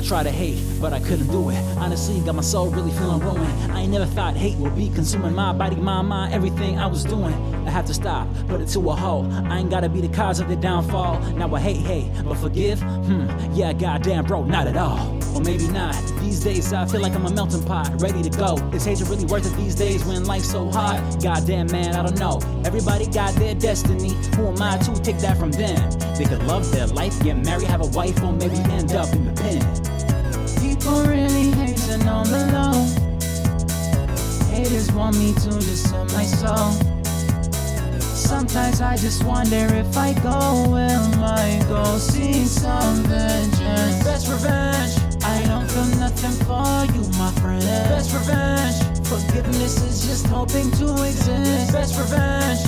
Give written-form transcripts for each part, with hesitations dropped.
try to hate, but I couldn't do it. Honestly, got my soul really feeling ruined. I ain't never thought hate would be consuming my body, my mind, everything I was doing. I had to stop, put it to a halt. I ain't gotta be the cause of the downfall. Now I hate, but forgive? Yeah, goddamn bro, not at all. Or maybe not. These days I feel like I'm a melting pot, ready to go. Is hatred really worth it these days when life's so hard? Goddamn man, I don't know. Everybody got their destiny. Who am I to take that from them? They could love their life, get married, have a wife, or maybe end up in the pen. People really hating on the low. Haters want me to just sell my soul. Sometimes I just wonder if I go, will I go see some vengeance? Best revenge. I don't feel nothing for you, my friend. Best revenge. Forgiveness is just hoping to exist. Best revenge.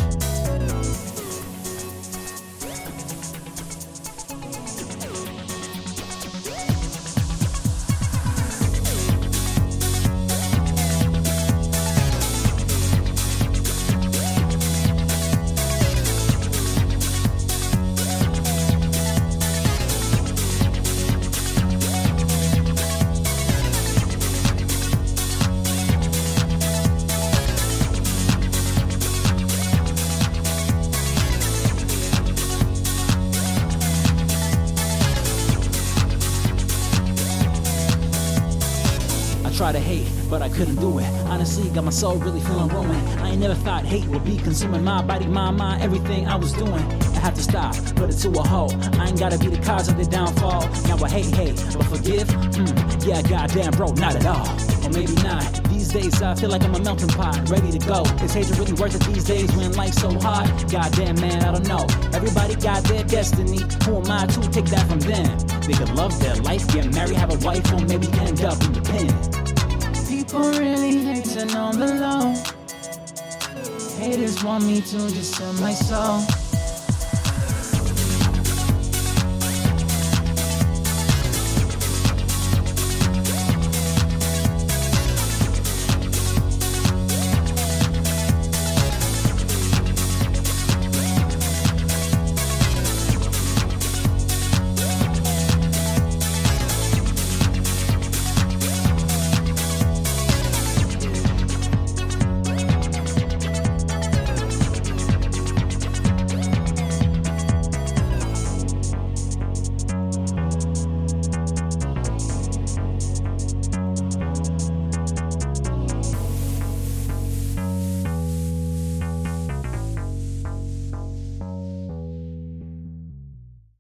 Try to hate, but I couldn't do it. Honestly, got my soul really feeling ruined. I ain't never thought hate would be consuming my body, my mind, everything I was doing. I had to stop, put it to a halt. I ain't gotta be the cause of the downfall. Now I hate, but forgive? Yeah, goddamn bro, not at all. Or maybe not. These days I feel like I'm a melting pot, ready to go. Is hatred really worth it these days when life's so hard? Goddamn man, I don't know. Everybody got their destiny. Who am I to take that from them? They could love their life, get married, have a wife, or maybe end up in the pen. People really hating on the low. Haters want me to just sell my soul.